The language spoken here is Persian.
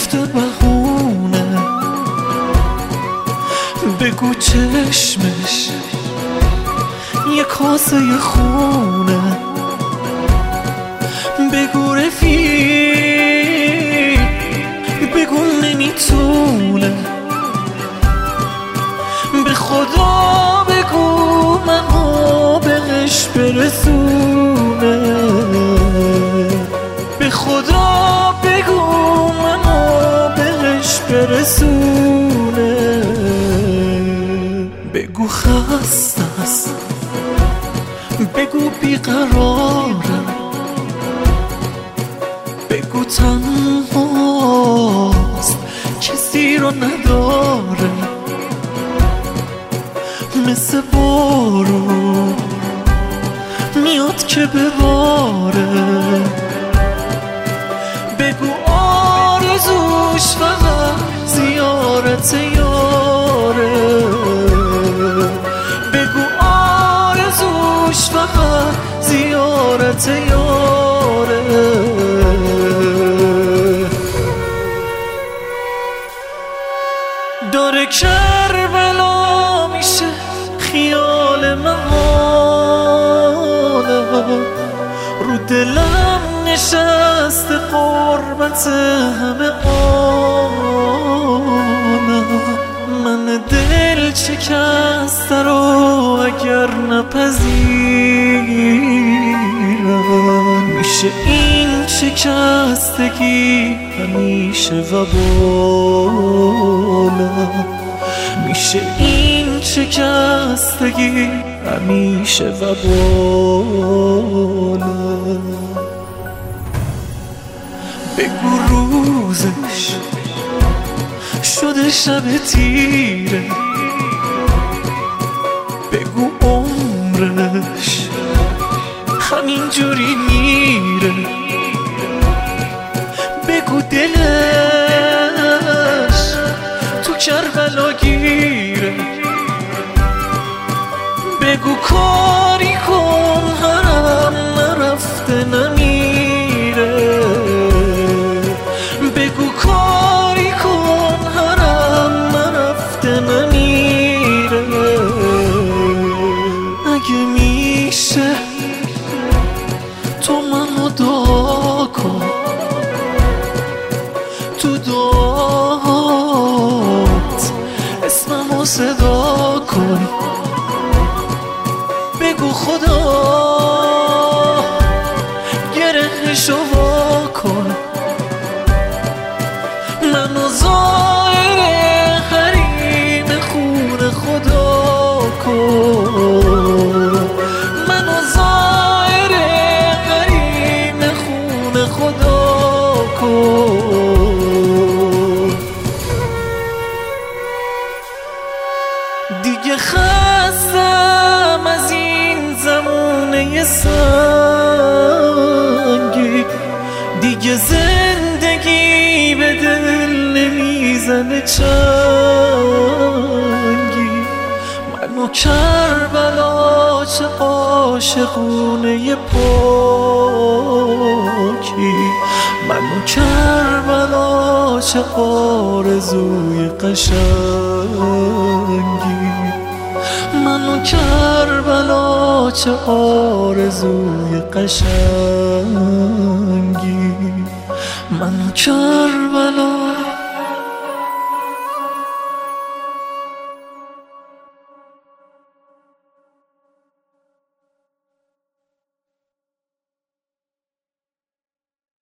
گرفته بهونه، بگو چشمش یه کاسه خونه، بگو رفیق، بگو نمیتونه، به خدا بگو منو بهش برسونه، به خدا بگو منو بهش برسونه، بگو خسته است، بگو بیقرارم، بگو تنهاست کسی رو نداره، مثل بارون میاد که بباره، بگو آرزوش فقط زیارت یاره، بگو آرزوش فقط زیارت یاره. داره کربلا میشه خیال محاله، رو دلم نشسته قربت همه آنم، من دل شکسته رو اگر نپذیرم، میشه این شکستگی همیشه وبالم، میشه این شکستگی همیشه وبالم. بگو روزش شده شب تیره، بگو عمرش همینجوری میره، بگو دلش تو کربلا گیره، بگو کاری کن حرم نرفته نمیره، بگو کاری کن حرم نرفته نمیره، اگه میشه تو منو دعا کن، تو دعات اسممو صدا کن، بگو خدا گرهشو وا کن، منو زائر حریم خون خدا کن، منو زائر حریم خون خدا کن. دیگه خستم از این زمونه سنگی، دیگه زندگی به دل نمیزنه چنگی، منو کربلا چه عاشقونه پاکی، منو کربلا چه آرزوی قشنگی، منو کربلا چه آرزوی قشنگی، منو کربلا